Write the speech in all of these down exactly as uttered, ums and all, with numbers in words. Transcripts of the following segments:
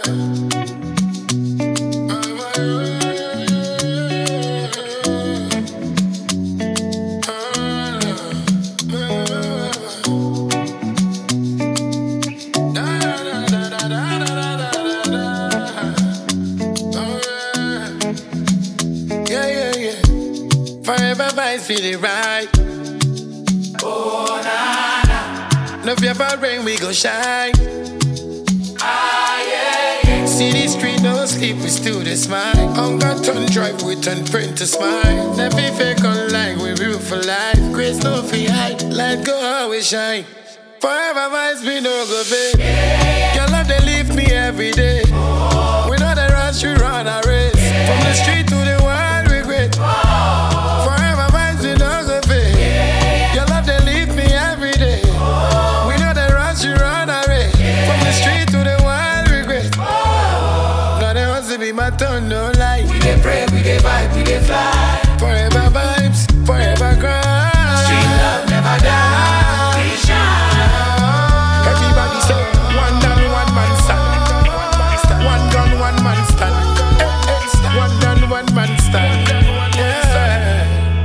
Forever vibes feeling right. Oh, nah, nah. No fear for rain, we go shine. Ah, yeah, yeah. City street, no sleep, we still the smile. Hunger turn drive, we turn print to smile. Never fake online, we real for life. Grace no fee hide, light go always shine. Forever vibes be no go fade. Yeah. Your love they lift me every day. Oh. We know the rush, we run a race. Yeah. From the street to the world, we great. Oh. Be my turn, no lie. We dey pray, we dey vibe, we dey fly. Forever vibes, forever grind. Street love never die. We shine. Everybody say, one down, one man stand. One gun, one man stand. One down, one man stand. Yeah.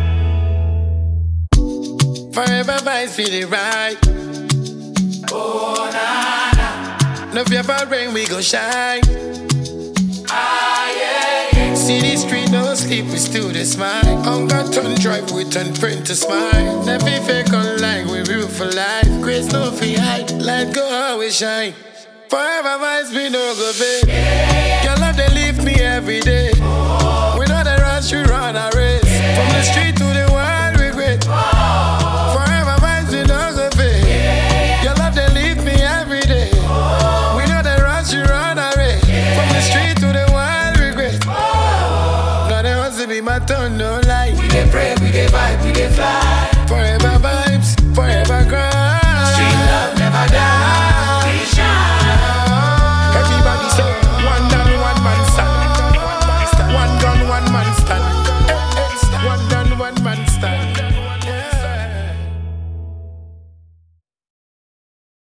Forever vibes feeling right. Oh, nah, nah. No fear for rain, we go shine. Ah, yeah, yeah. City street, no sleep, we still the smile. Hunger turn drive, we turn print to smile. Never fake online, we real for life. Grace no fee hide, light go always shine. Forever vibes be no go fade. Yeah. Your love they lift me every day. Oh. We know the rush, we run a race. Yeah. From the street to the world, we great. Oh. Forever vibes be no go fade. Yeah. Your love they lift me every day. Oh. We know the rush, we run a race. Yeah. From the street to the world, we great. Oh. Now they want to be my turn, no lie. We dey pray, we dey vibe, we dey fly. Forever vibes, forever grind.